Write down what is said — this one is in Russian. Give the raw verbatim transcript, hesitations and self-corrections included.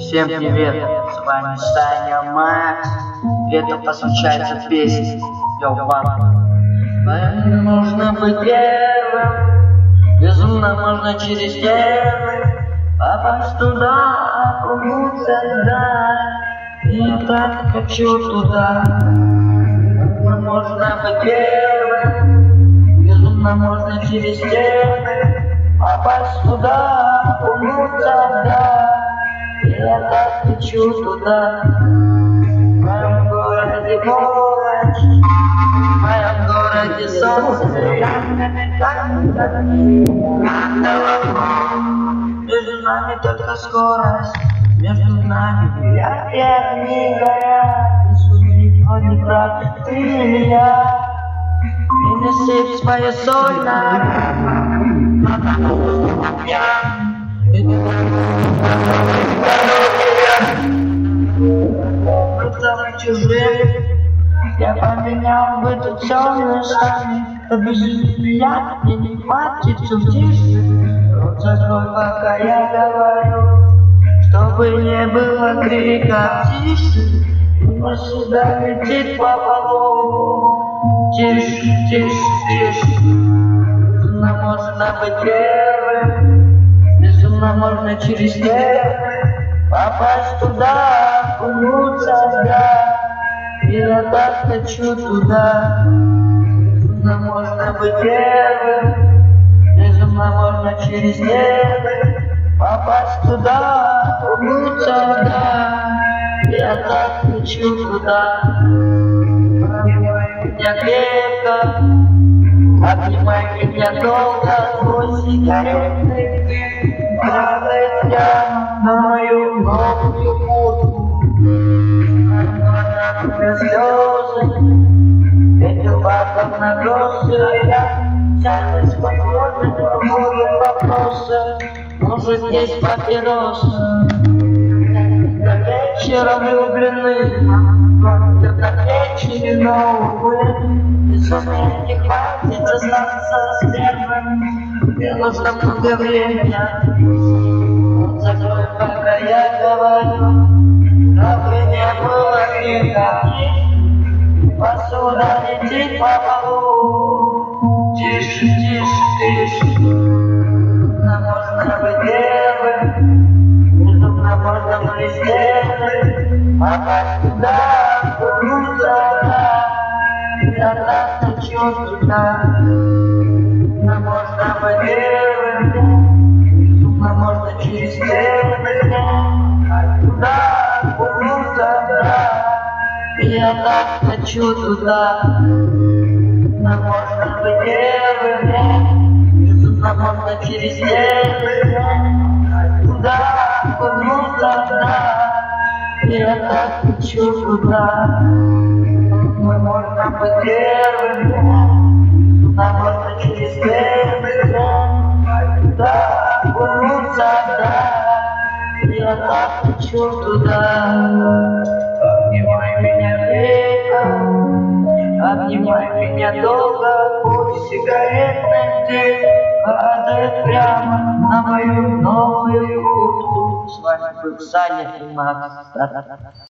Всем привет, с вами Саня Макс. Это посвящается песне Йо-Ван. Нам нужно быть первым, безумно можно через стены попасть туда, окунуться туда. Я так хочу туда. Нам можно быть первым, безумно можно через стены попасть туда, окунуться туда. Я так хочу туда. В моем городе полночь, в моем городе солнце. Между нами только скорость, между нами я и огни горят. И судьбы никто не прав, ты или я. И не сыпь свою соль на меня. Мы чужие, я поменял бы тут все местами. Обижи меня, мне не хватит все тише. Рот закрой, пока я говорю, чтобы не было крика тише. Мы сюда летит по полу. Тише, тише, тише. Безумно можно быть первым, безумно можно через стены попасть туда, окунуться туда. Я так хочу туда. Безумно можно быть первым, безумно можно через стены попасть туда, окунуться туда. Я так хочу туда. Обнимай меня крепко, обнимай меня долго. Твой сигаретный дым падает прямо на мою новую куртку. На слезы, ветер падал на грозы. Я тянусь по коже, буду вопросы. Может, есть папиросы? До вечера влюблены, до вечера новые. Безумия не хватит остаться с первым. Мне нужно много времени. Закрой, пока я говорю, чтобы не было крика. Посуда летит по полу. Тише, тише, тише. Безумно можно быть первым, безумно можно быть стены попасть туда, окунуться туда. Я так хочу туда. Безумно можно быть первым, безумно можно через стены туда, окунуться туда. Я так хочу туда. Безумно можно быть первым, безумно можно через стены туда, окунуться туда. Я так хочу туда. Мы можно быть первым, безумно можно через стены туда, окунуться туда. Я так хочу туда. Обнимай меня крепко, обнимай меня долго. Пусть сигаретный дым падает прямо на мою новую куртку. С вами был Саня и Макс.